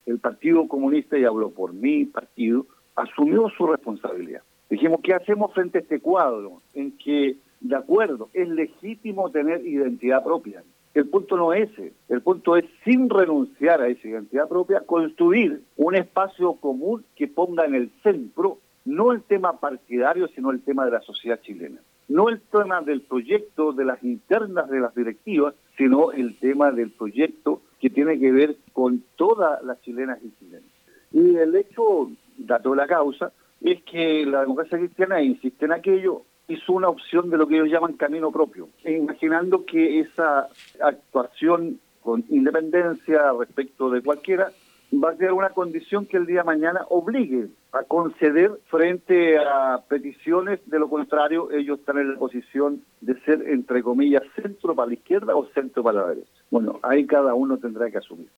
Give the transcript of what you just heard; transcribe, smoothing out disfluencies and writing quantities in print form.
el Partido Comunista, y hablo por mi partido, asumió su responsabilidad. Dijimos, ¿qué hacemos frente a este cuadro en que, de acuerdo, es legítimo tener identidad propia? El punto no es ese, el punto es, sin renunciar a esa identidad propia, construir un espacio común que ponga en el centro no el tema partidario, sino el tema de la sociedad chilena. No el tema del proyecto, de las internas de las directivas, sino el tema del proyecto que tiene que ver con todas las chilenas y chilenos. Y el hecho, dato de la causa, es que la democracia cristiana insiste en aquello, hizo una opción de lo que ellos llaman camino propio, imaginando que esa actuación con independencia respecto de cualquiera va a ser una condición que el día de mañana obligue a conceder frente a peticiones. De lo contrario, ellos están en la posición de ser, entre comillas, centro para la izquierda o centro para la derecha. Bueno, ahí cada uno tendrá que asumir.